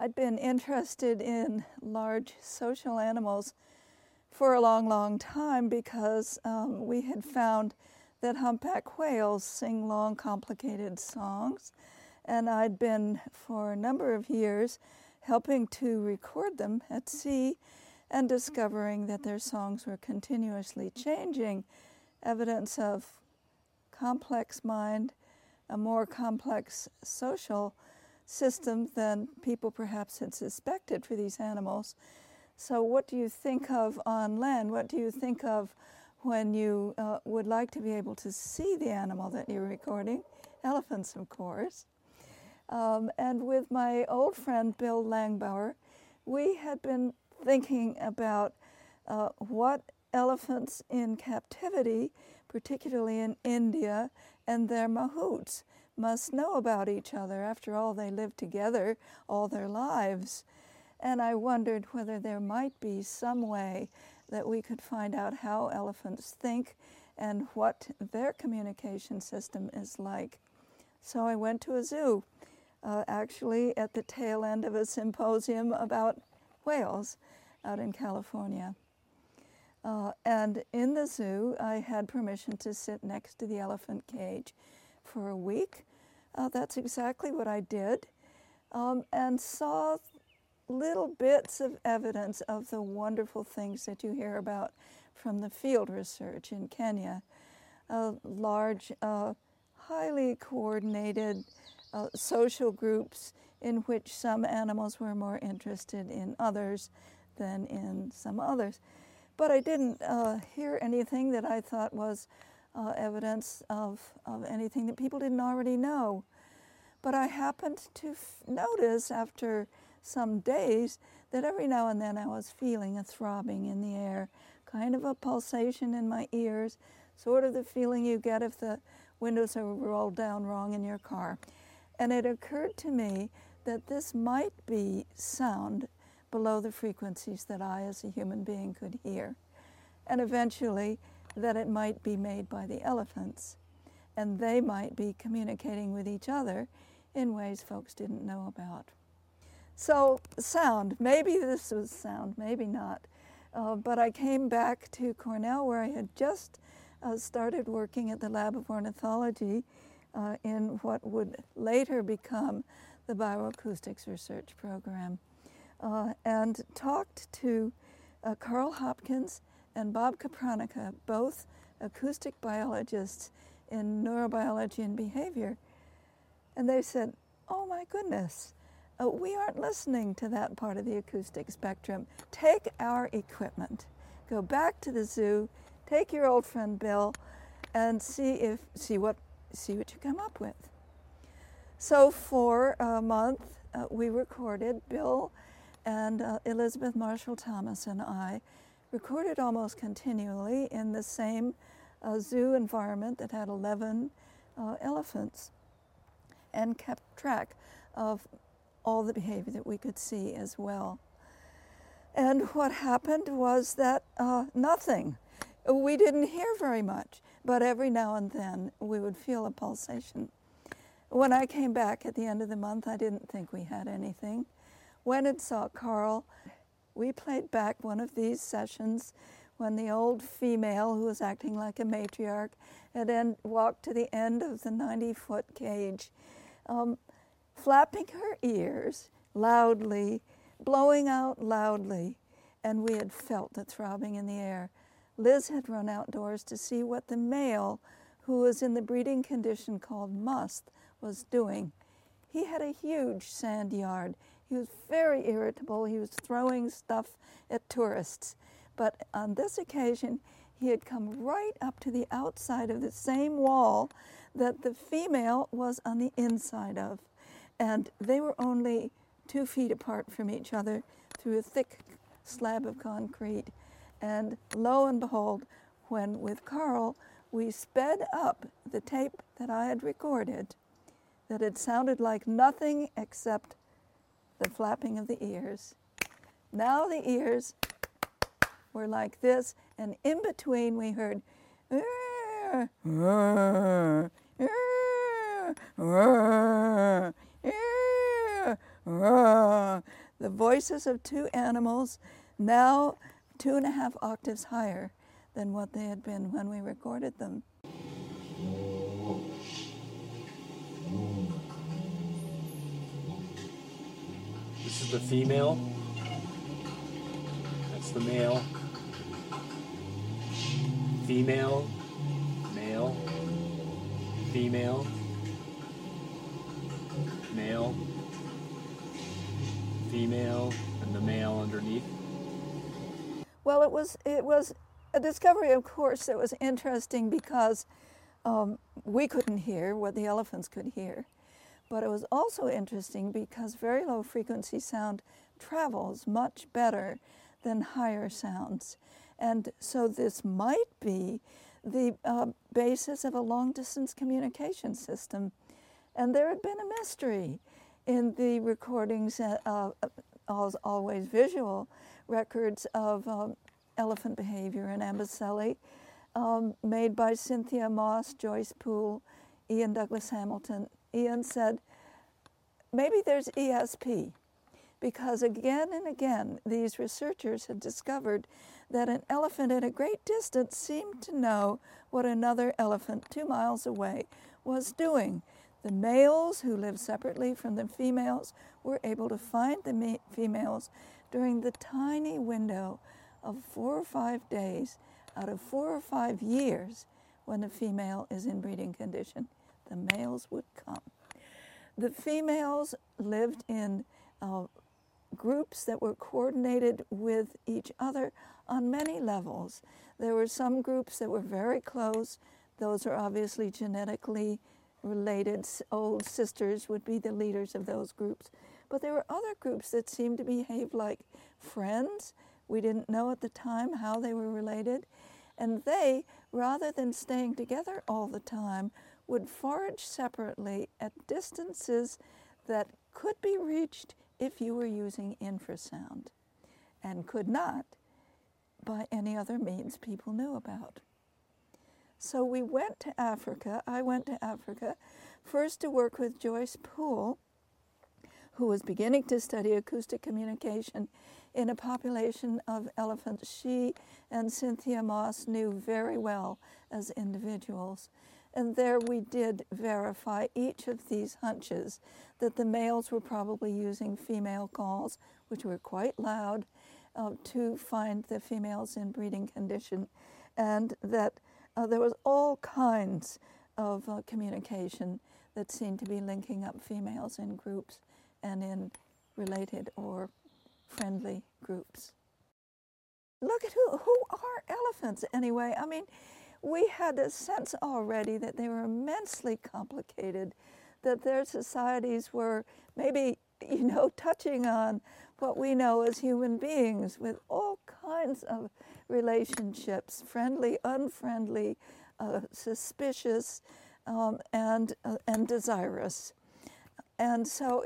I'd been interested in large social animals for a long, long time because we had found that humpback whales sing long, complicated songs. And I'd been, for a number of years, helping to record them at sea and discovering that their songs were continuously changing, evidence of complex mind, a more complex social system than people perhaps had suspected for these animals. So what do you think of on land? What do you think of when you would like to be able to see the animal that you're recording? Elephants, of course. And with my old friend Bill Langbauer, we had been thinking about what elephants in captivity, particularly in India, and their mahouts must know about each other. After all, they lived together all their lives. And I wondered whether there might be some way that we could find out how elephants think and what their communication system is like. So I went to a zoo, actually at the tail end of a symposium about whales out in California. And in the zoo, I had permission to sit next to the elephant cage for a week. That's exactly what I did, and saw little bits of evidence of the wonderful things that you hear about from the field research in Kenya. Large, highly coordinated social groups in which some animals were more interested in others than in some others. But I didn't hear anything that I thought was evidence of anything that people didn't already know. But I happened to notice after some days that every now and then I was feeling a throbbing in the air, kind of a pulsation in my ears, sort of the feeling you get if the windows are rolled down wrong in your car. And it occurred to me that this might be sound below the frequencies that I as a human being could hear, and eventually that it might be made by the elephants, and they might be communicating with each other in ways folks didn't know about. So sound, maybe this was sound, maybe not, but I came back to Cornell where I had just started working at the Lab of Ornithology in what would later become the Bioacoustics Research Program, and talked to Carl Hopkins and Bob Kapranica, both acoustic biologists in neurobiology and behavior. And they said, oh my goodness, we aren't listening to that part of the acoustic spectrum. Take our equipment, go back to the zoo, take your old friend Bill, and see what you come up with. So for a month, we recorded. Bill and Elizabeth Marshall Thomas and I recorded almost continually in the same zoo environment that had 11 elephants, and kept track of all the behavior that we could see as well. And what happened was that nothing. We didn't hear very much, but every now and then we would feel a pulsation. When I came back at the end of the month, I didn't think we had anything. Went and saw Carl. We played back one of these sessions when the old female, who was acting like a matriarch, had walked to the end of the 90-foot cage, flapping her ears loudly, blowing out loudly, and we had felt the throbbing in the air. Liz had run outdoors to see what the male, who was in the breeding condition called must, was doing. He had a huge sand yard. He was very irritable. He was throwing stuff at tourists. But on this occasion, he had come right up to the outside of the same wall that the female was on the inside of. And they were only 2 feet apart from each other through a thick slab of concrete. And lo and behold, when with Carl, we sped up the tape that I had recorded, that had sounded like nothing except the flapping of the ears. Now the ears were like this, and in between we heard "Rrr," the voices of two animals, now 2.5 octaves higher than what they had been when we recorded them. This is the female. That's the male. Female, male, female, male, female, and the male underneath. Well, it was a discovery, of course, that was interesting because we couldn't hear what the elephants could hear. But it was also interesting because very low frequency sound travels much better than higher sounds. And so this might be the basis of a long-distance communication system. And there had been a mystery in the recordings, always visual records of elephant behavior in Amboseli, made by Cynthia Moss, Joyce Poole, Ian Douglas Hamilton. Ian said, maybe there's ESP, because again and again these researchers had discovered that an elephant at a great distance seemed to know what another elephant 2 miles away was doing. The males, who lived separately from the females, were able to find the females during the tiny window of 4 or 5 days out of 4 or 5 years when the female is in breeding condition. The males would come. The females lived in groups that were coordinated with each other on many levels. There were some groups that were very close. Those are obviously genetically related. Old sisters would be the leaders of those groups. But there were other groups that seemed to behave like friends. We didn't know at the time how they were related. And they, rather than staying together all the time, would forage separately at distances that could be reached if you were using infrasound, and could not by any other means people knew about. So we went to Africa. I went to Africa first to work with Joyce Poole, who was beginning to study acoustic communication in a population of elephants she and Cynthia Moss knew very well as individuals. And there we did verify each of these hunches, that the males were probably using female calls, which were quite loud, to find the females in breeding condition, and that there was all kinds of communication that seemed to be linking up females in groups and in related or friendly groups. Look at who are elephants anyway. I mean, we had a sense already that they were immensely complicated, that their societies were maybe, touching on what we know as human beings, with all kinds of relationships, friendly, unfriendly, suspicious, and desirous. And so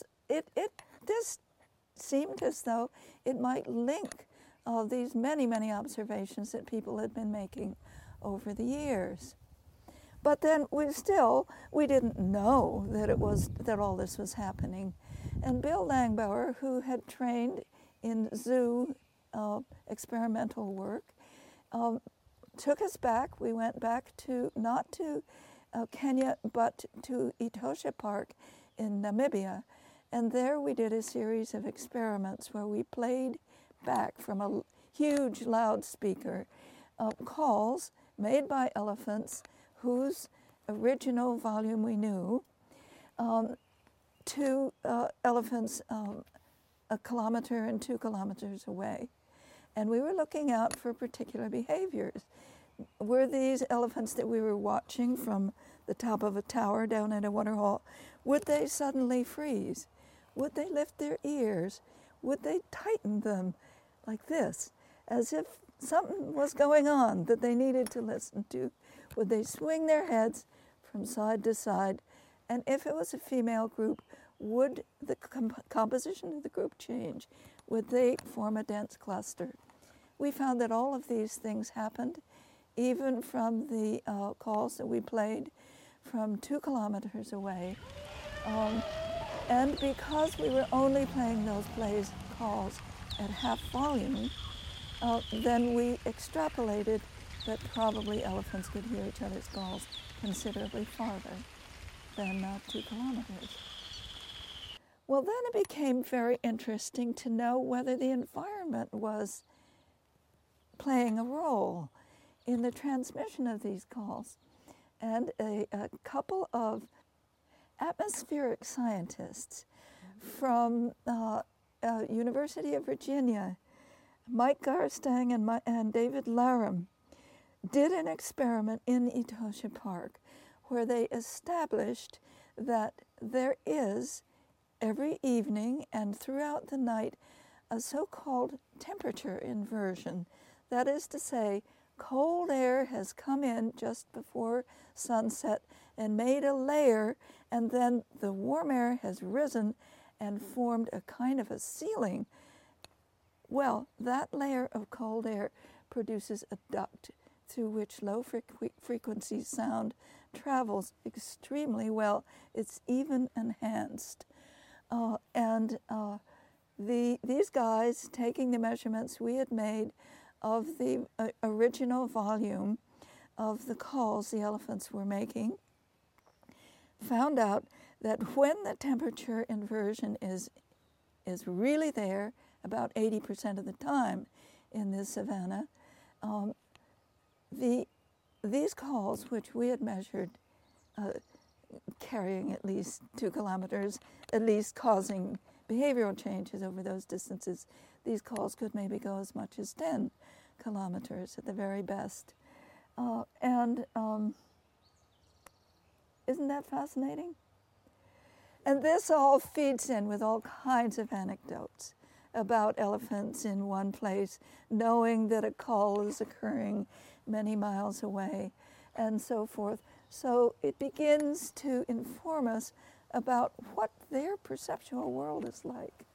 this seemed as though it might link these many, many observations that people had been making over the years. But then we didn't know that all this was happening. And Bill Langbauer, who had trained in zoo experimental work, took us back. We went back not to Kenya, but to Etosha Park in Namibia. And there we did a series of experiments where we played back from a huge loudspeaker calls made by elephants whose original volume we knew, to elephants 1 kilometer and 2 kilometers away. And we were looking out for particular behaviors. Were these elephants that we were watching from the top of a tower down at a waterhole, would they suddenly freeze? Would they lift their ears? Would they tighten them like this, as if something was going on that they needed to listen to? Would they swing their heads from side to side? And if it was a female group, would the composition of the group change? Would they form a dense cluster? We found that all of these things happened, even from the calls that we played from 2 kilometers away. And because we were only playing those calls at half volume, then we extrapolated that probably elephants could hear each other's calls considerably farther than 2 kilometers. Well, then it became very interesting to know whether the environment was playing a role in the transmission of these calls. And a couple of atmospheric scientists from University of Virginia, Mike Garstang and David Laram, did an experiment in Etosha Park where they established that there is, every evening and throughout the night, a so-called temperature inversion. That is to say, cold air has come in just before sunset and made a layer, and then the warm air has risen and formed a kind of a ceiling. Well, that layer of cold air produces a duct through which low frequency sound travels extremely well. It's even enhanced. These guys, taking the measurements we had made of the original volume of the calls the elephants were making, found out that when the temperature inversion is really there, about 80% of the time in this savanna, these calls, which we had measured carrying at least 2 kilometers, at least causing behavioral changes over those distances, these calls could maybe go as much as 10 kilometers at the very best. Isn't that fascinating? And this all feeds in with all kinds of anecdotes about elephants in one place, knowing that a call is occurring many miles away, and so forth. So it begins to inform us about what their perceptual world is like.